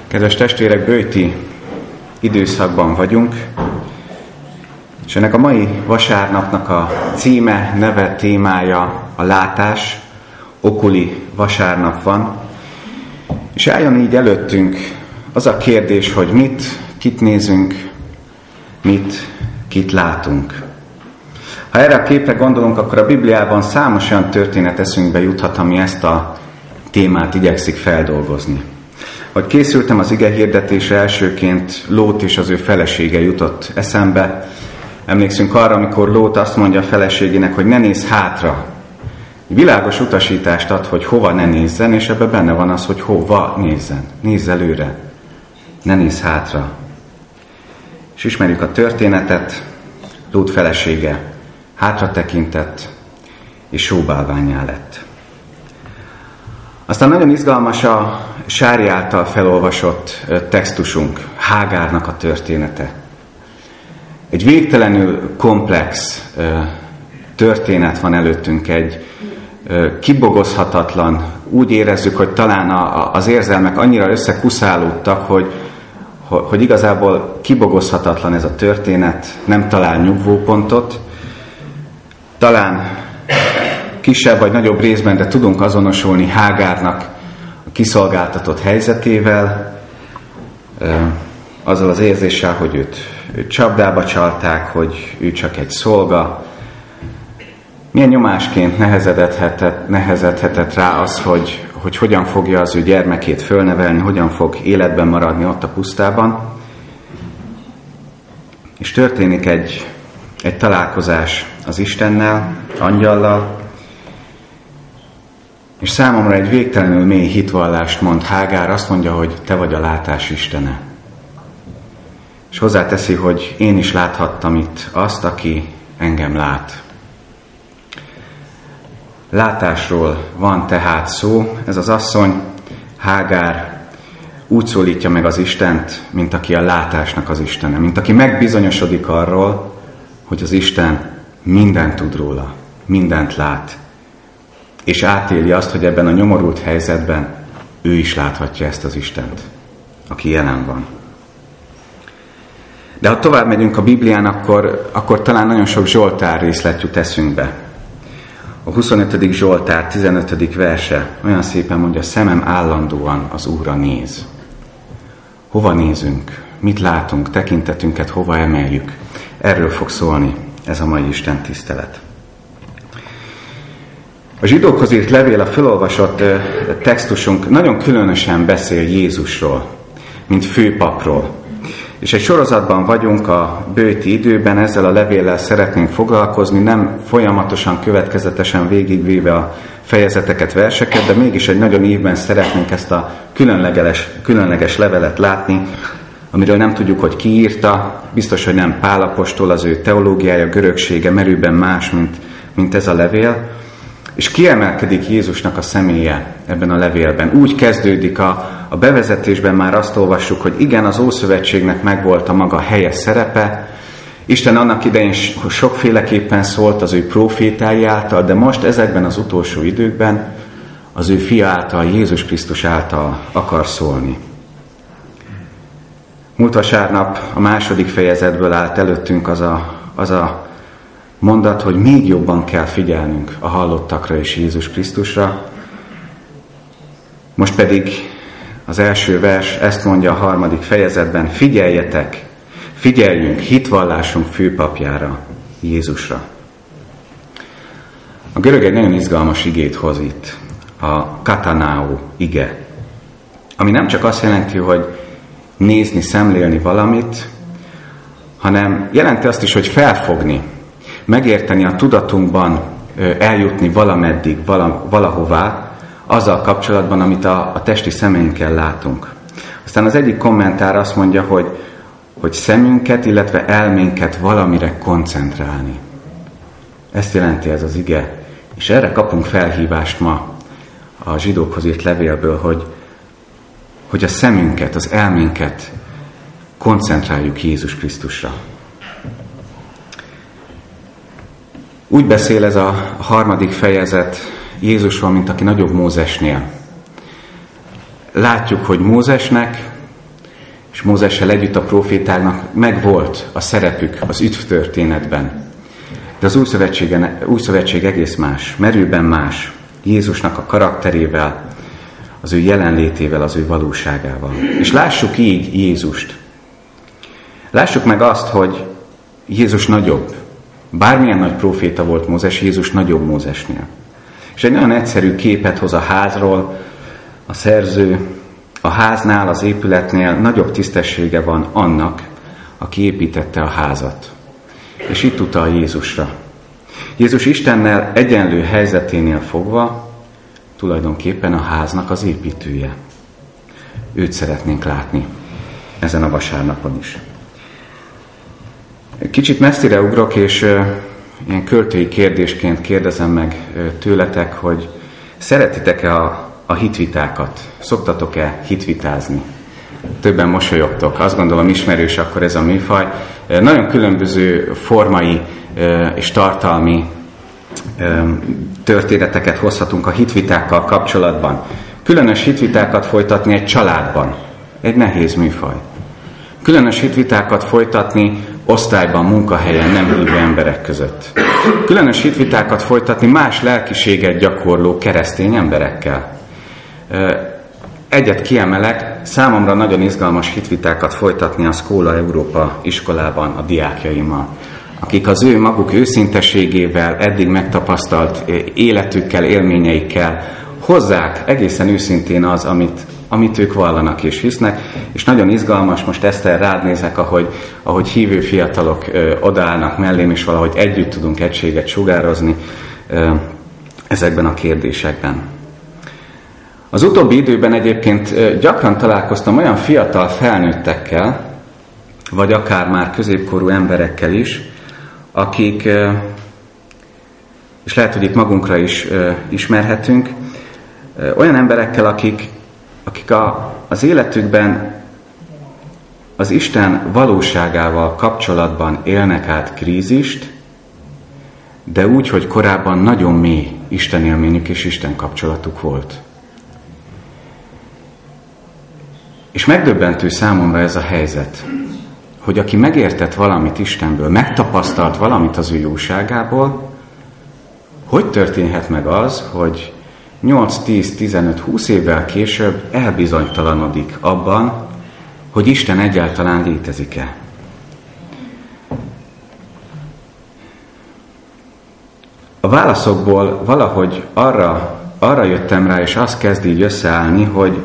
Kedves testvérek, böjti időszakban vagyunk, és ennek a mai vasárnapnak a címe, neve, témája a látás, okuli vasárnap van, és álljon így előttünk az a kérdés, hogy kit nézünk, kit látunk. Ha erre a képre gondolunk, akkor a Bibliában számos olyan történet eszünkbe juthat, ami ezt a témát igyekszik feldolgozni. Hogy készültem az ige hirdetésre, elsőként Lót és az ő felesége jutott eszembe. Emlékszünk arra, amikor Lót azt mondja a feleségének, hogy ne nézz hátra. Világos utasítást ad, hogy hova ne nézzen, és ebben benne van az, hogy hova nézzen. Nézz előre, ne nézz hátra. És ismerjük a történetet, Lót felesége hátra tekintett, és sóbálvánnyá lett. Aztán nagyon izgalmas a Sári által felolvasott textusunk, Hágárnak a története. Egy végtelenül komplex történet van előttünk, egy kibogozhatatlan, úgy érezzük, hogy talán az érzelmek annyira összekuszálódtak, hogy igazából kibogozhatatlan ez a történet, nem talál nyugvópontot. Talán kisebb vagy nagyobb részben, de tudunk azonosulni Hágárnak a kiszolgáltatott helyzetével, azzal az érzéssel, hogy őt csapdába csalták, hogy ő csak egy szolga. Milyen nyomásként nehezedhetett rá az, hogy hogyan fogja az ő gyermekét fölnevelni, hogyan fog életben maradni ott a pusztában. És történik egy találkozás az Istennel, angyallal, és számomra egy végtelenül mély hitvallást mond Hágár, azt mondja, hogy te vagy a látás Istene. És hozzáteszi, hogy én is láthattam itt azt, aki engem lát. Látásról van tehát szó, ez az asszony, Hágár úgy szólítja meg az Istent, mint aki a látásnak az Istene, mint aki megbizonyosodik arról, hogy az Isten mindent tud róla, mindent lát, és átéli azt, hogy ebben a nyomorult helyzetben ő is láthatja ezt az Istent, aki jelen van. De ha tovább megyünk a Biblián, akkor talán nagyon sok Zsoltár részlet jut eszünkbe. A 25. Zsoltár 15. verse olyan szépen mondja, szemem állandóan az Úrra néz. Hova nézünk? Mit látunk? Tekintetünket hova emeljük? Erről fog szólni ez a mai Isten tisztelet. A zsidókhoz írt levél, a felolvasott textusunk nagyon különösen beszél Jézusról, mint főpapról. És egy sorozatban vagyunk a böjti időben, ezzel a levéllel szeretnénk foglalkozni, nem folyamatosan, következetesen végigvéve a fejezeteket, verseket, de mégis egy nagyon évben szeretnénk ezt a különleges levelet látni, amiről nem tudjuk, hogy ki írta, biztos, hogy nem Pál apostol, az ő teológiája, görögsége merőben más, mint ez a levél, és kiemelkedik Jézusnak a személye ebben a levélben. Úgy kezdődik a bevezetésben, már azt olvassuk, hogy igen, az Ószövetségnek megvolt a maga helye, szerepe. Isten annak idején sokféleképpen szólt az ő prófétái által, de most ezekben az utolsó időkben az ő fia által, Jézus Krisztus által akar szólni. Múlt vasárnap a 2. fejezetből állt előttünk az a mondat, hogy még jobban kell figyelnünk a hallottakra és Jézus Krisztusra. Most pedig az első vers ezt mondja a 3. fejezetben, figyeljünk hitvallásunk főpapjára, Jézusra. A görög egy nagyon izgalmas igét hoz itt, a katanao ige, ami nem csak azt jelenti, hogy nézni, szemlélni valamit, hanem jelenti azt is, hogy felfogni, megérteni a tudatunkban, eljutni valameddig, valahová, azzal kapcsolatban, amit a testi szemeinkkel látunk. Aztán az egyik kommentár azt mondja, hogy szemünket, illetve elménket valamire koncentrálni. Ezt jelenti ez az ige. És erre kapunk felhívást ma a zsidókhoz írt levélből, hogy a szemünket, az elménket koncentráljuk Jézus Krisztusra. Úgy beszél ez a 3. fejezet Jézusról, mint aki nagyobb Mózesnél. Látjuk, hogy Mózesnek és Mózessel együtt a profétáknak megvolt a szerepük az üdvtörténetben. De az új szövetség egész más, merőben más, Jézusnak a karakterével, az ő jelenlétével, az ő valóságával. És lássuk így Jézust. Lássuk meg azt, hogy Jézus nagyobb. Bármilyen nagy próféta volt Mózes, Jézus nagyobb Mózesnél. És egy nagyon egyszerű képet hoz a házról, a szerző. A háznál, az épületnél nagyobb tisztessége van annak, aki építette a házat. És itt utal Jézusra. Jézus Istennel egyenlő helyzeténél fogva tulajdonképpen a háznak az építője. Őt szeretnénk látni ezen a vasárnapon is. Kicsit messzire ugrok, és ilyen költői kérdésként kérdezem meg tőletek, hogy szeretitek-e a hitvitákat? Szoktatok-e hitvitázni? Többen mosolyogtok. Azt gondolom ismerős akkor ez a műfaj. Nagyon különböző formai és tartalmi történeteket hozhatunk a hitvitákkal kapcsolatban. Különös hitvitákat folytatni egy családban. Egy nehéz műfaj. Különös hitvitákat folytatni osztályban, munkahelyen, nem hívő emberek között. Különös hitvitákat folytatni más lelkiséget gyakorló keresztény emberekkel. Egyet kiemelek, számomra nagyon izgalmas hitvitákat folytatni a Szkóla Európa iskolában a diákjaimmal, akik az ő maguk őszinteségével, eddig megtapasztalt életükkel, élményeikkel hozzák egészen őszintén az, amit ők vallanak és hisznek, és nagyon izgalmas, most Eszter rád nézek, ahogy hívő fiatalok odaállnak mellém, és valahogy együtt tudunk egységet sugározni ezekben a kérdésekben. Az utóbbi időben egyébként gyakran találkoztam olyan fiatal felnőttekkel, vagy akár már középkorú emberekkel is, akik, és lehet, hogy itt magunkra is ismerhetünk, olyan emberekkel, akik az életükben az Isten valóságával kapcsolatban élnek át krízist, de úgy, hogy korábban nagyon mély Isten élményük és Isten kapcsolatuk volt. És megdöbbentő számomra ez a helyzet, hogy aki megértett valamit Istenből, megtapasztalt valamit az ő jóságából, hogy történhet meg az, hogy 8, 10, 15, 20 évvel később elbizonytalanodik abban, hogy Isten egyáltalán létezik-e. A válaszokból valahogy arra jöttem rá, és az kezd így összeállni,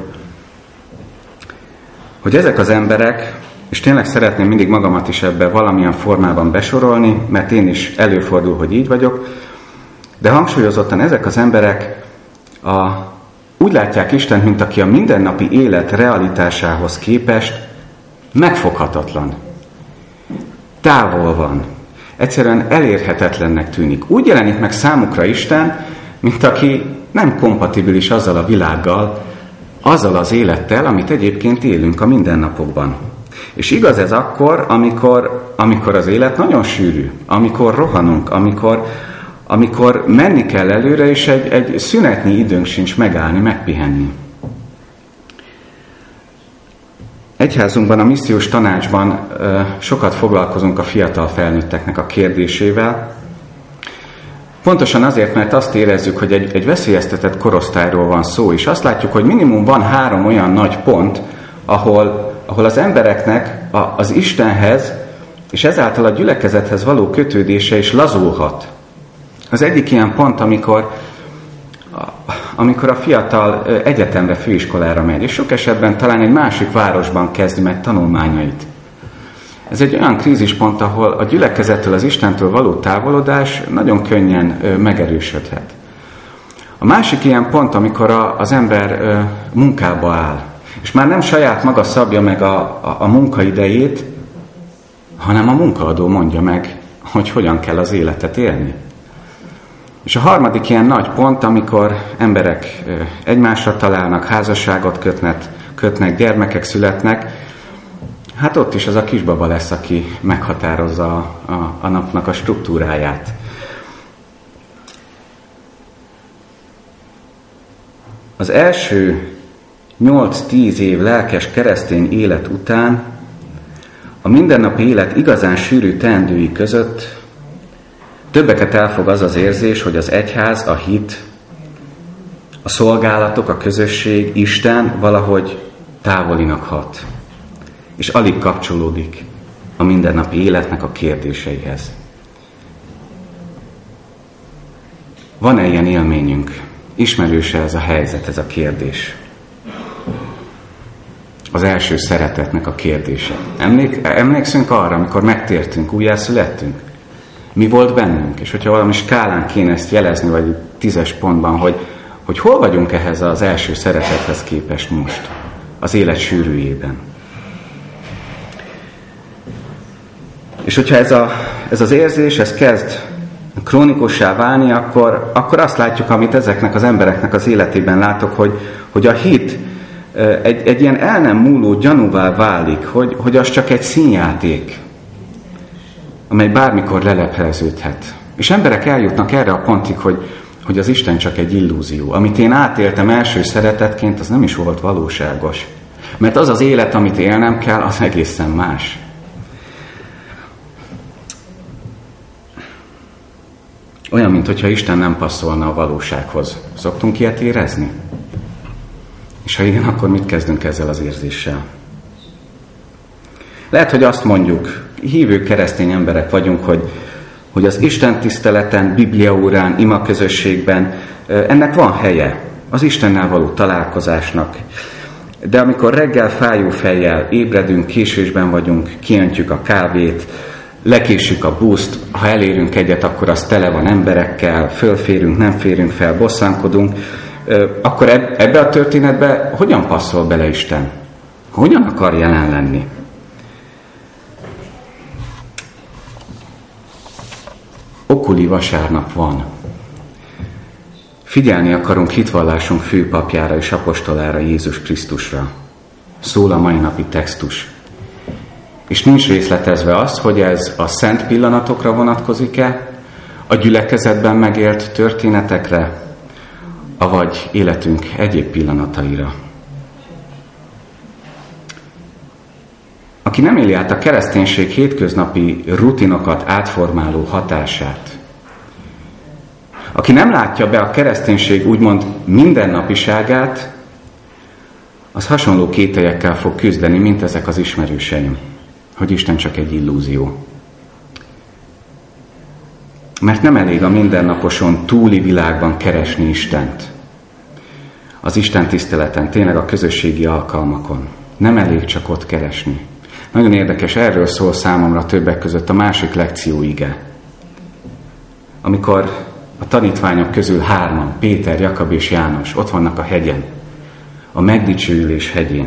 hogy ezek az emberek, és tényleg szeretném mindig magamat is ebbe valamilyen formában besorolni, mert én is előfordul, hogy így vagyok, de hangsúlyozottan ezek az emberek úgy látják Istent, mint aki a mindennapi élet realitásához képest megfoghatatlan. Távol van. Egyszerűen elérhetetlennek tűnik. Úgy jelenik meg számukra Isten, mint aki nem kompatibilis azzal a világgal, azzal az élettel, amit egyébként élünk a mindennapokban. És igaz ez akkor, amikor az élet nagyon sűrű, amikor rohanunk, amikor menni kell előre, és egy szünetnyi időnk sincs megállni, megpihenni. Egyházunkban, a missziós tanácsban sokat foglalkozunk a fiatal felnőtteknek a kérdésével. Pontosan azért, mert azt érezzük, hogy egy veszélyeztetett korosztályról van szó, és azt látjuk, hogy minimum van 3 olyan nagy pont, ahol az embereknek az Istenhez, és ezáltal a gyülekezethez való kötődése is lazulhat. Az egyik ilyen pont, amikor a fiatal egyetemre, főiskolára megy, és sok esetben talán egy másik városban kezdi meg tanulmányait. Ez egy olyan krízispont, ahol a gyülekezettől, az Istentől való távolodás nagyon könnyen megerősödhet. A másik ilyen pont, amikor az ember munkába áll, és már nem saját maga szabja meg a munkaidejét, hanem a munkaadó mondja meg, hogy hogyan kell az életet élni. És a harmadik ilyen nagy pont, amikor emberek egymásra találnak, házasságot kötnek, gyermekek születnek, hát ott is az a kisbaba lesz, aki meghatározza a napnak a struktúráját. Az első 8-10 év lelkes keresztény élet után a mindennapi élet igazán sűrű teendői között többeket elfog az az érzés, hogy az egyház, a hit, a szolgálatok, a közösség, Isten valahogy távolinak hat, és alig kapcsolódik a mindennapi életnek a kérdéseihez. Van-e ilyen élményünk? Ismerőse ez a helyzet, ez a kérdés? Az első szeretetnek a kérdése. Emlékszünk arra, amikor megtértünk, újjászülettünk? Mi volt bennünk? És hogyha valami skálán kéne ezt jelezni, vagy 10-es pontban, hogy hol vagyunk ehhez az első szeretethez képest most, az élet sűrűjében. És hogyha ez az érzés, ez kezd krónikussá válni, akkor azt látjuk, amit ezeknek az embereknek az életében látok, hogy a hit egy ilyen el nem múló gyanúvá válik, hogy az csak egy színjáték, amely bármikor lelepleződhet. És emberek eljutnak erre a pontig, hogy az Isten csak egy illúzió. Amit én átéltem első szeretetként, az nem is volt valóságos. Mert az az élet, amit élnem kell, az egészen más. Olyan, mintha Isten nem passzolna a valósághoz. Szoktunk ilyet érezni? És ha igen, akkor mit kezdünk ezzel az érzéssel? Lehet, hogy azt mondjuk, hívő keresztény emberek vagyunk, hogy az Isten tiszteleten, bibliaórán, imaközösségben ennek van helye, az Istennel való találkozásnak. De amikor reggel fájó fejjel ébredünk, késésben vagyunk, kiöntjük a kávét, lekéssük a buszt, ha elérünk egyet, akkor az tele van emberekkel, fölférünk, nem férünk fel, bosszankodunk, akkor ebbe a történetbe hogyan passzol bele Isten? Hogyan akar jelen lenni? Okuli vasárnap van. Figyelni akarunk hitvallásunk főpapjára és apostolára, Jézus Krisztusra. Szól a mai napi textus. És nincs részletezve az, hogy ez a szent pillanatokra vonatkozik-e, a gyülekezetben megélt történetekre, avagy életünk egyéb pillanataira. Aki nem éli át a kereszténység hétköznapi rutinokat átformáló hatását, aki nem látja be a kereszténység úgymond mindennapiságát, az hasonló kételyekkel fog küzdeni, mint ezek az ismerőseim, hogy Isten csak egy illúzió. Mert nem elég a mindennaposon túli világban keresni Istent. Az Isten tiszteleten, tényleg a közösségi alkalmakon. Nem elég csak ott keresni. Nagyon érdekes, erről szól számomra többek között a másik lekció ige. Amikor a tanítványok közül 3, Péter, Jakab és János ott vannak a hegyen, a megdicsőülés hegyén.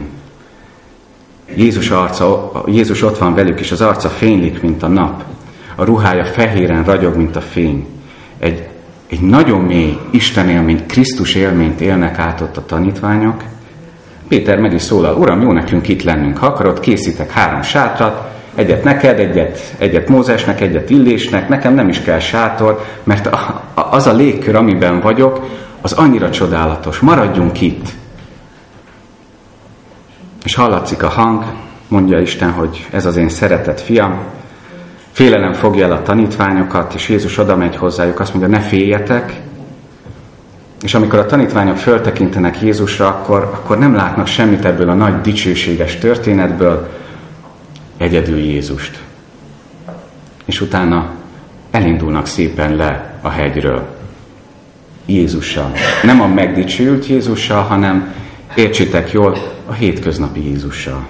Jézus ott van velük, és az arca fénylik, mint a nap. A ruhája fehéren ragyog, mint a fény. Egy nagyon mély Isten élményt, Krisztus élményt élnek át ott a tanítványok. Péter meg is szólal, Uram, jó nekünk itt lennünk. Ha akarod, készítek 3 sátrat, egyet neked, egyet Mózesnek, egyet Illésnek, nekem nem is kell sátor, mert az a légkör, amiben vagyok, az annyira csodálatos. Maradjunk itt. És hallatszik a hang, mondja Isten, hogy ez az én szeretett fiam. Félelem fogja el a tanítványokat, és Jézus oda megy hozzájuk, azt mondja, ne féljetek. És amikor a tanítványok föltekintenek Jézusra, akkor nem látnak semmit ebből a nagy dicsőséges történetből, egyedül Jézust. És utána elindulnak szépen le a hegyről. Jézussal. Nem a megdicsőült Jézussal, hanem, értsétek jól, a hétköznapi Jézussal.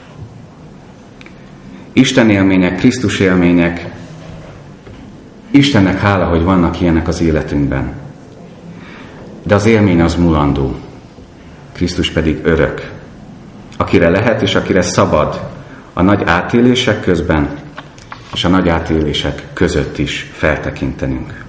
Isten élmények, Krisztus élmények, Istennek hála, hogy vannak ilyenek az életünkben. De az élmény az mulandó, Krisztus pedig örök, akire lehet és akire szabad a nagy átélések közben és a nagy átélések között is feltekintenünk.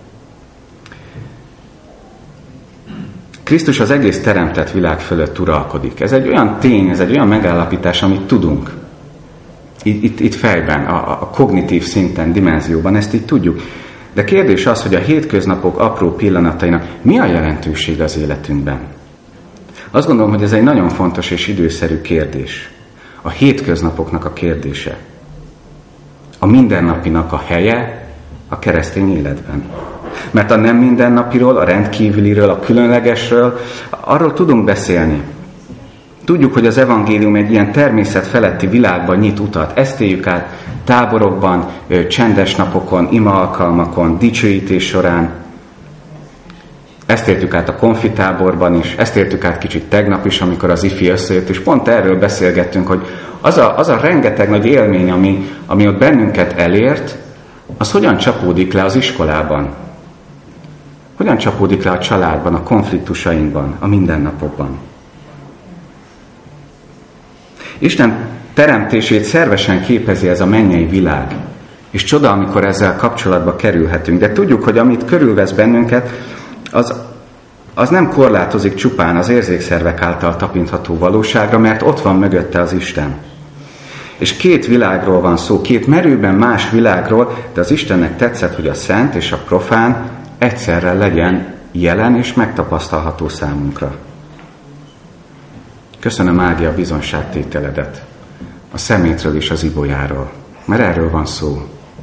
Krisztus az egész teremtett világ fölött uralkodik. Ez egy olyan tény, ez egy olyan megállapítás, amit tudunk. Itt fejben, a kognitív szinten, dimenzióban, ezt így tudjuk. De kérdés az, hogy a hétköznapok apró pillanatainak mi a jelentőség az életünkben? Azt gondolom, hogy ez egy nagyon fontos és időszerű kérdés. A hétköznapoknak a kérdése. A mindennapinak a helye a keresztény életben. Mert a nem mindennapiról, a rendkívüliről, a különlegesről, arról tudunk beszélni. Tudjuk, hogy az evangélium egy ilyen természetfeletti világban nyit utat. Ezt éljük át táborokban, csendes napokon, ima alkalmakon, dicsőítés során. Ezt értük át a konfitáborban is, ezt értük át kicsit tegnap is, amikor az ifi összejött, és pont erről beszélgettünk, hogy az a rengeteg nagy élmény, ami ott bennünket elért, az hogyan csapódik le az iskolában? Hogyan csapódik le a családban, a konfliktusainkban, a mindennapokban? Isten teremtését szervesen képezi ez a mennyei világ. És csoda, amikor ezzel kapcsolatba kerülhetünk. De tudjuk, hogy amit körülvesz bennünket, az nem korlátozik csupán az érzékszervek által tapintható valóságra, mert ott van mögötte az Isten. És két világról van szó, két merőben más világról, de az Istennek tetszett, hogy a szent és a profán egyszerre legyen jelen és megtapasztalható számunkra. Köszönöm, Ági, a bizonságtételedet, a szemétről és az ibolyáról, mert erről van szó.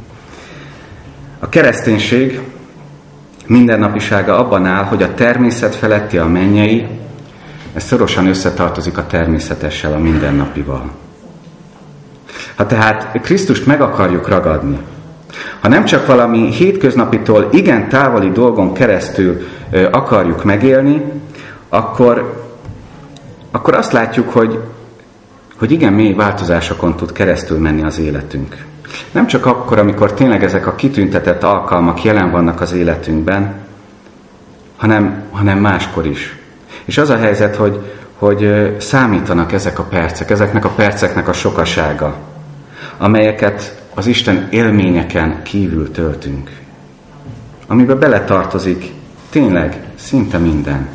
A kereszténység mindennapisága abban áll, hogy a természet feletti, a mennyei, ez szorosan összetartozik a természetessel, a mindennapival. Ha tehát Krisztust meg akarjuk ragadni, ha nem csak valami hétköznapitól igen távoli dolgon keresztül akarjuk megélni, akkor azt látjuk, hogy igen mély változásokon tud keresztül menni az életünk. Nem csak akkor, amikor tényleg ezek a kitüntetett alkalmak jelen vannak az életünkben, hanem máskor is. És az a helyzet, hogy számítanak ezek a percek, ezeknek a perceknek a sokasága, amelyeket az Isten élményeken kívül töltünk. Amiben beletartozik tényleg szinte minden.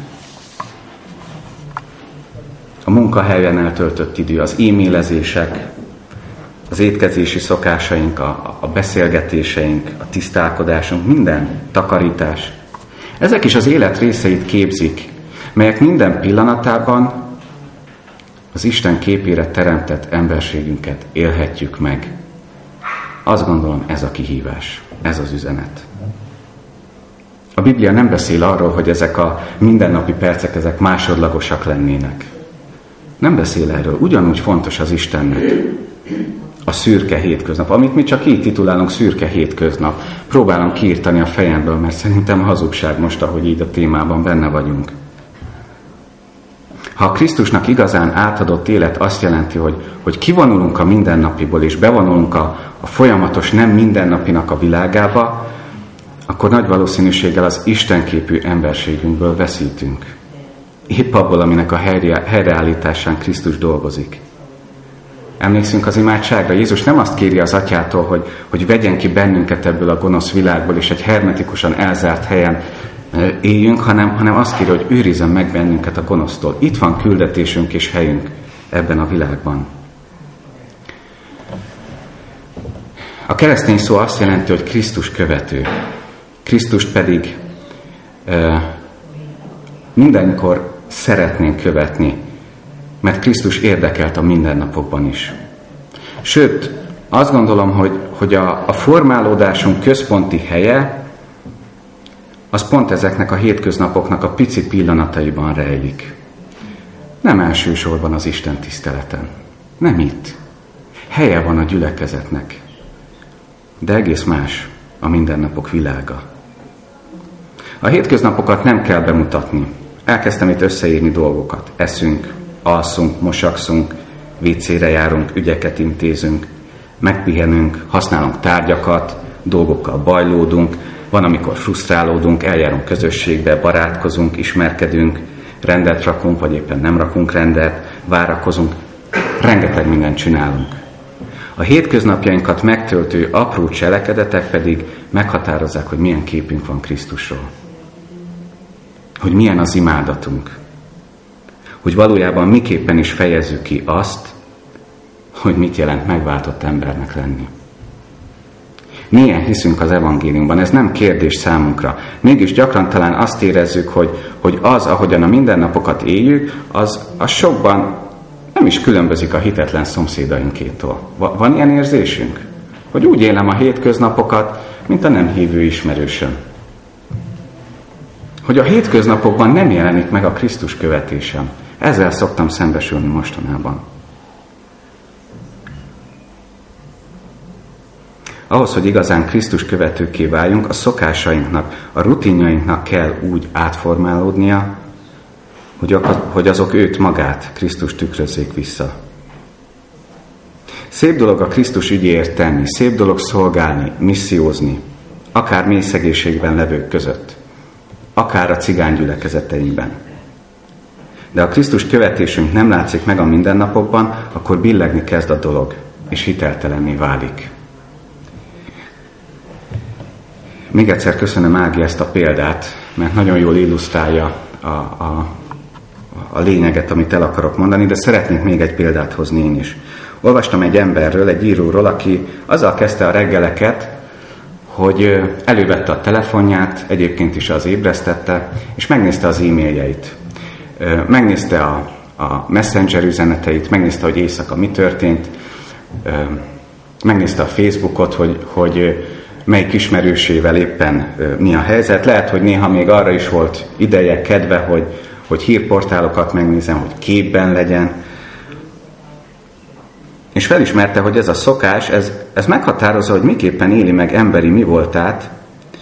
A munkahelyen eltöltött idő, az e-mailezések, az étkezési szokásaink, a beszélgetéseink, a tisztálkodásunk, minden, takarítás. Ezek is az élet részeit képzik, melyek minden pillanatában az Isten képére teremtett emberségünket élhetjük meg. Azt gondolom, ez a kihívás, ez az üzenet. A Biblia nem beszél arról, hogy ezek a mindennapi percek, ezek másodlagosak lennének. Nem beszél erről. Ugyanúgy fontos az Istennek a szürke hétköznap, amit mi csak így titulálunk szürke hétköznap. Próbálom kiírtani a fejemből, mert szerintem hazugság most, ahogy így a témában benne vagyunk. Ha a Krisztusnak igazán átadott élet azt jelenti, hogy kivonulunk a mindennapiból, és bevonulunk a folyamatos nem mindennapinak a világába, akkor nagy valószínűséggel az istenképű emberségünkből veszítünk. Épp abból, aminek a helyreállításán Krisztus dolgozik. Emlékszünk az imádságra? Jézus nem azt kéri az Atyától, hogy vegyen ki bennünket ebből a gonosz világból, és egy hermetikusan elzárt helyen éljünk, hanem azt kéri, hogy őrizzen meg bennünket a gonosztól. Itt van küldetésünk és helyünk ebben a világban. A keresztény szó azt jelenti, hogy Krisztus követő. Krisztust pedig mindenkor szeretnénk követni, mert Krisztus érdekelt a mindennapokban is. Sőt, azt gondolom, hogy a formálódásunk központi helye az pont ezeknek a hétköznapoknak a pici pillanataiban rejlik. Nem elsősorban az Isten tiszteleten. Nem itt. Helye van a gyülekezetnek. De egész más a mindennapok világa. A hétköznapokat nem kell bemutatni. Elkezdtem itt összeírni dolgokat. Eszünk, alszunk, mosakszunk, WC-re járunk, ügyeket intézünk, megpihenünk, használunk tárgyakat, dolgokkal bajlódunk, van, amikor frusztrálódunk, eljárunk közösségbe, barátkozunk, ismerkedünk, rendet rakunk, vagy éppen nem rakunk rendet, várakozunk. Rengeteg mindent csinálunk. A hétköznapjainkat megtöltő apró cselekedetek pedig meghatározzák, hogy milyen képünk van Krisztusról. Hogy milyen az imádatunk. Hogy valójában miképpen is fejezzük ki azt, hogy mit jelent megváltott embernek lenni. Milyen hiszünk az evangéliumban, ez nem kérdés számunkra. Mégis gyakran talán azt érezzük, hogy az, ahogyan a mindennapokat éljük, az sokban nem is különbözik a hitetlen szomszédainkétól. Van ilyen érzésünk? Hogy úgy élem a hétköznapokat, mint a nem hívő ismerősöm. Hogy a hétköznapokban nem jelenik meg a Krisztus követésem. Ezzel szoktam szembesülni mostanában. Ahhoz, hogy igazán Krisztus követőkké váljunk, a szokásainknak, a rutinjainknak kell úgy átformálódnia, hogy azok őt magát, Krisztus tükrözzék vissza. Szép dolog a Krisztus ügyéért tenni, szép dolog szolgálni, missziózni, akár mély szegénységben levők között, akár a cigány gyülekezeteinkben. De ha Krisztus követésünk nem látszik meg a mindennapokban, akkor billegni kezd a dolog, és hiteltelenné válik. Még egyszer köszönöm, Ági, ezt a példát, mert nagyon jól illusztrálja a lényeget, amit el akarok mondani, de szeretnék még egy példát hozni én is. Olvastam egy emberről, egy íróról, aki azzal kezdte a reggeleket, hogy elővette a telefonját, egyébként is az ébresztette, és megnézte az e-mailjeit. Megnézte a messenger üzeneteit, megnézte, hogy éjszaka mi történt, megnézte a Facebookot, hogy melyik ismerősével éppen mi a helyzet. Lehet, hogy néha még arra is volt ideje, kedve, hogy hírportálokat megnézem, hogy képben legyen. És felismerte, hogy ez a szokás, ez meghatározza, hogy miképpen éli meg emberi mi voltát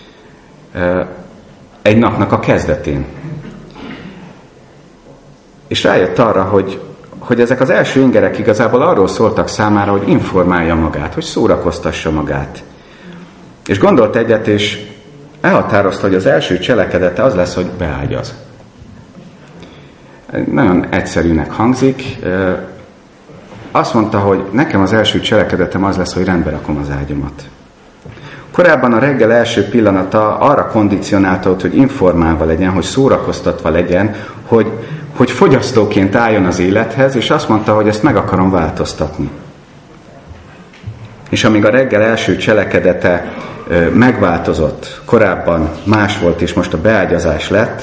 egy napnak a kezdetén. És rájött arra, hogy ezek az első ingerek igazából arról szóltak számára, hogy informálja magát, hogy szórakoztassa magát. És gondolt egyet, és elhatározta, hogy az első cselekedete az lesz, hogy beágyaz. Nagyon egyszerűnek hangzik. Azt mondta, hogy nekem az első cselekedetem az lesz, hogy rendbe rakom az ágyamat. Korábban a reggel első pillanata arra kondicionálta, hogy informálva legyen, hogy szórakoztatva legyen, hogy fogyasztóként álljon az élethez, és azt mondta, hogy ezt meg akarom változtatni. És amíg a reggel első cselekedete megváltozott, korábban más volt, és most a beágyazás lett,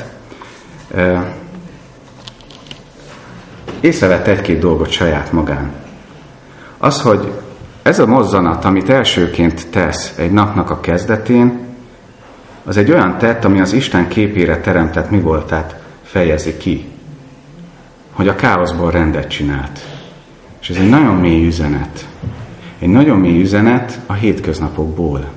észrevett egy-két dolgot saját magán. Az, hogy ez a mozzanat, amit elsőként tesz egy napnak a kezdetén, az egy olyan tett, ami az Isten képére teremtett mi voltát fejezi ki. Hogy a káoszból rendet csinált. És ez egy nagyon mély üzenet. Egy nagyon mély üzenet a hétköznapokból.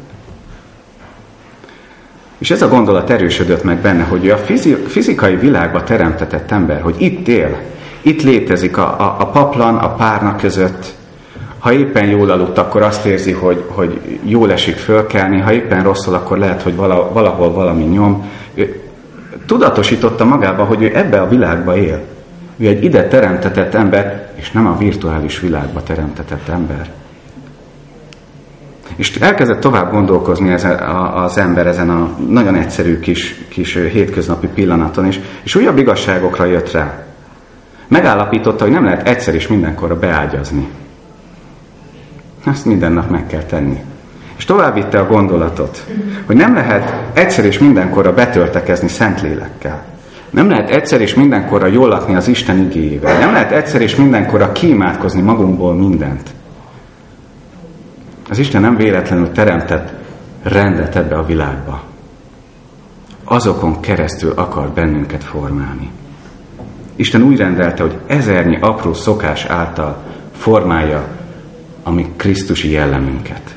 És ez a gondolat erősödött meg benne, hogy a fizikai világba teremtetett ember, hogy itt él, itt létezik a paplan, a párna között. Ha éppen jól aludt, akkor azt érzi, hogy jól esik fölkelni, ha éppen rosszul, akkor lehet, hogy valahol valami nyom. Tudatosította magába, hogy ő ebbe a világba él. Ő egy ide teremtetett ember, és nem a virtuális világba teremtetett ember. És elkezdett tovább gondolkozni az ember ezen a nagyon egyszerű kis hétköznapi pillanaton, és újabb igazságokra jött rá. Megállapította, hogy nem lehet egyszer és mindenkorra beágyazni. Ezt minden nap meg kell tenni. És tovább vitte a gondolatot, hogy nem lehet egyszer és mindenkorra betöltekezni Szentlélekkel. Nem lehet egyszer és mindenkorra jól lakni az Isten igéjével. Nem lehet egyszer és mindenkorra kiimádkozni magunkból mindent. Az Isten nem véletlenül teremtett rendet ebbe a világba. Azokon keresztül akar bennünket formálni. Isten úgy rendelte, hogy ezernyi apró szokás által formálja a mi krisztusi jellemünket.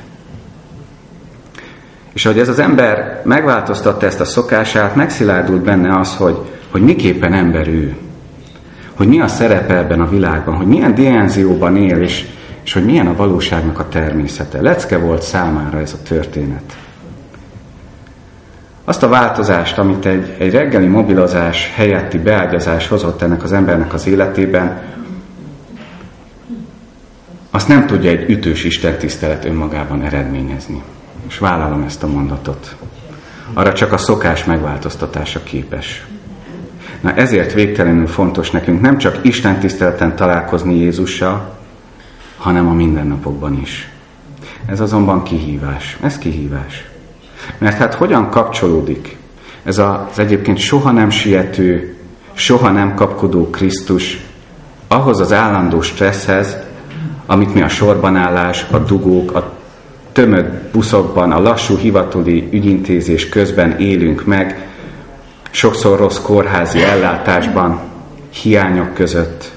És ahogy ez az ember megváltoztatta ezt a szokását, megszilárdult benne az, hogy miképpen ember ő. Hogy mi a szerepe ebben a világban, hogy milyen dimenzióban él, és hogy milyen a valóságnak a természete. Lecke volt számára ez a történet. Azt a változást, amit egy reggeli mobilozás helyetti beágyazás hozott ennek az embernek az életében, azt nem tudja egy ütős istentisztelet önmagában eredményezni. És vállalom ezt a mondatot. Arra csak a szokás megváltoztatása képes. Na ezért végtelenül fontos nekünk nem csak istentiszteleten találkozni Jézussal, hanem a mindennapokban is. Ez azonban kihívás. Ez kihívás. Mert hát hogyan kapcsolódik ez az egyébként soha nem siető, soha nem kapkodó Krisztus ahhoz az állandó stresszhez, amit mi a sorbanállás, a dugók, a tömött buszokban, a lassú hivatali ügyintézés közben élünk meg, sokszor rossz kórházi ellátásban, hiányok között.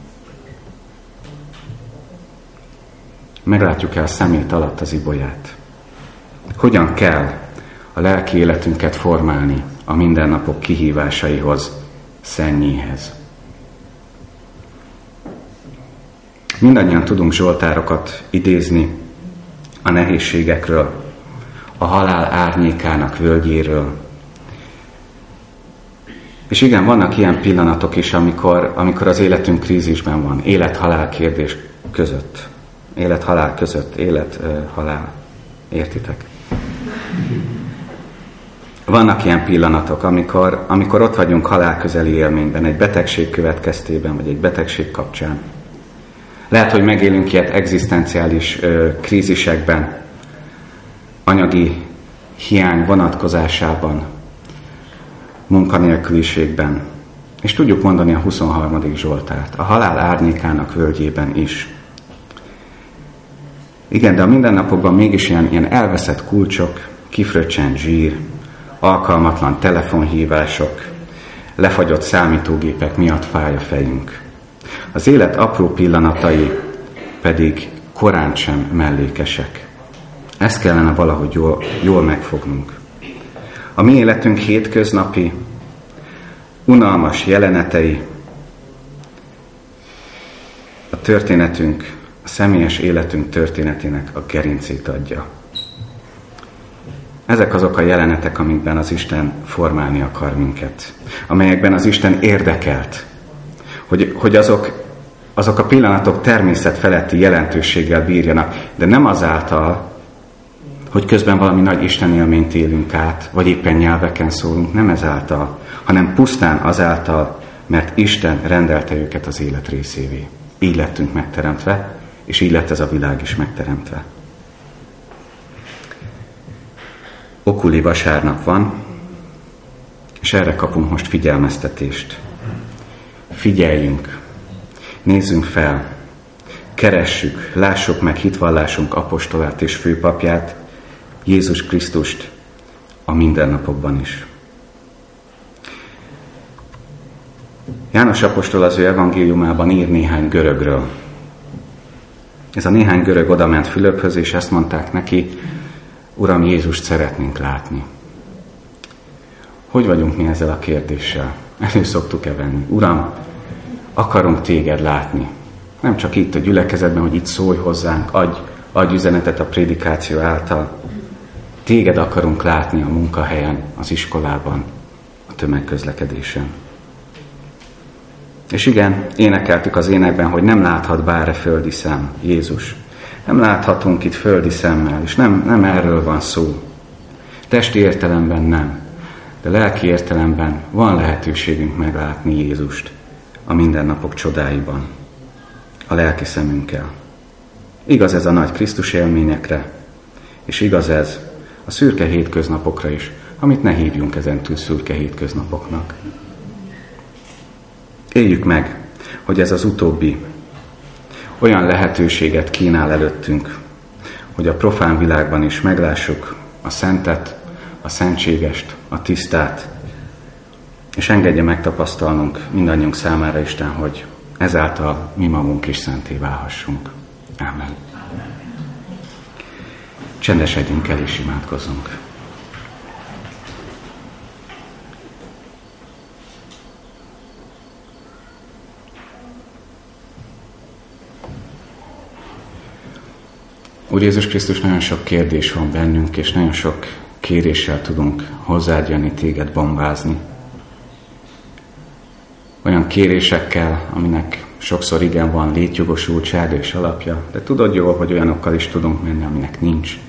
Meglátjuk-e a szemét alatt az ibolyát? Hogyan kell a lelki életünket formálni a mindennapok kihívásaihoz, szennyéhez? Mindannyian tudunk zsoltárokat idézni a nehézségekről, a halál árnyékának völgyéről. És igen, vannak ilyen pillanatok is, amikor az életünk krízisben van, élet-halál kérdés között. Élet-halál között, élet-halál. Értitek? Vannak ilyen pillanatok, amikor ott vagyunk halálközeli élményben, egy betegség következtében, vagy egy betegség kapcsán. Lehet, hogy megélünk ilyet egzisztenciális krízisekben, anyagi hiány vonatkozásában, munkanélküliségben. És tudjuk mondani a 23. Zsoltárt, a halál árnyékának völgyében is. Igen, de a mindennapokban mégis ilyen elveszett kulcsok, kifröccsent zsír, alkalmatlan telefonhívások, lefagyott számítógépek miatt fáj a fejünk. Az élet apró pillanatai pedig korán sem mellékesek. Ezt kellene valahogy jól megfognunk. A mi életünk hétköznapi, unalmas jelenetei, a történetünk, a személyes életünk történetének a gerincét adja. Ezek azok a jelenetek, amikben az Isten formálni akar minket, amelyekben az Isten érdekelt, hogy azok a pillanatok természet feletti jelentőséggel bírjanak, de nem azáltal, hogy közben valami nagy Isten élményt élünk át, vagy éppen nyelveken szólunk, nem ezáltal, hanem pusztán azáltal, mert Isten rendelte őket az élet részévé. Így lettünk megteremtve, és így lett ez a világ is megteremtve. Okuli vasárnap van, és erre kapunk most figyelmeztetést. Figyeljünk, nézzünk fel, keressük, lássuk meg hitvallásunk apostolát és főpapját, Jézus Krisztust a mindennapokban is. János apostol az ő evangéliumában ír néhány görögről. Ez a néhány görög odament Fülöphöz, és ezt mondták neki, Uram, Jézust szeretnénk látni. Hogy vagyunk mi ezzel a kérdéssel? Elő szoktuk-e venni? Uram, akarunk téged látni. Nem csak itt a gyülekezetben, hogy itt szólj hozzánk, adj üzenetet a prédikáció által. Téged akarunk látni a munkahelyen, az iskolában, a tömegközlekedésen. És igen, énekeltük az énekben, hogy nem láthat bár földi szem, Jézus. Nem láthatunk itt földi szemmel, és nem erről van szó. Testi értelemben nem, de lelki értelemben van lehetőségünk meglátni Jézust a mindennapok csodáiban, a lelki szemünkkel. Igaz ez a nagy Krisztus élményekre, és igaz ez a szürke hétköznapokra is, amit ne hívjunk ezentúl szürke hétköznapoknak. Éljük meg, hogy ez az utóbbi olyan lehetőséget kínál előttünk, hogy a profán világban is meglássuk a szentet, a szentségest, a tisztát, és engedje megtapasztalnunk mindannyiunk számára Isten, hogy ezáltal mi magunk is szenté válhassunk. Ámen. Csendesedjünk el és imádkozzunk. Úr Jézus Krisztus, nagyon sok kérdés van bennünk, és nagyon sok kéréssel tudunk hozzád jönni, téged bombázni. Olyan kérésekkel, aminek sokszor igen van létjogosultsága és alapja, de tudod jól, hogy olyanokkal is tudunk menni, aminek nincs.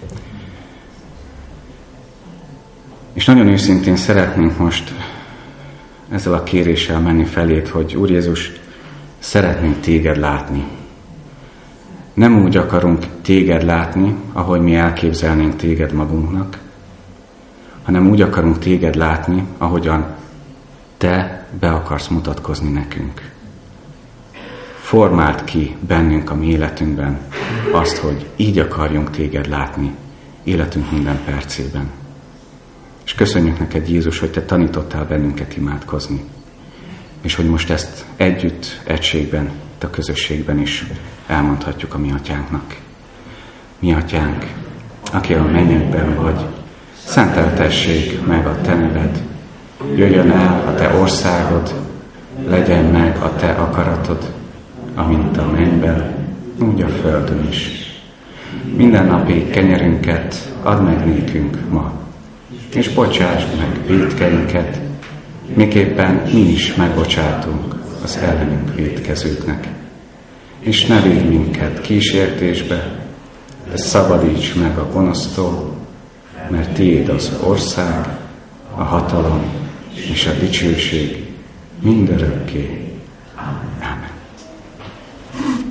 És nagyon őszintén szeretnénk most ezzel a kéréssel menni felét, hogy Úr Jézus, szeretnénk téged látni. Nem úgy akarunk téged látni, ahogy mi elképzelnénk téged magunknak, hanem úgy akarunk téged látni, ahogyan te be akarsz mutatkozni nekünk. Formáld ki bennünk a mi életünkben azt, hogy így akarjunk téged látni életünk minden percében. És köszönjük neked, Jézus, hogy te tanítottál bennünket imádkozni. És hogy most ezt együtt, egységben, a közösségben is elmondhatjuk a mi atyánknak. Mi atyánk, aki a mennyekben vagy, szenteltessék meg a te neved, jöjjön el a te országod, legyen meg a te akaratod, amint a mennyben, úgy a földön is. Minden napi kenyerünket add meg nékünk ma, és bocsásd meg vétkeinket, miképpen mi is megbocsátunk az ellenünk vétkezőknek. És ne vigy minket kísértésbe, de szabadíts meg a gonosztól, mert tiéd az ország, a hatalom és a dicsőség mindörökké.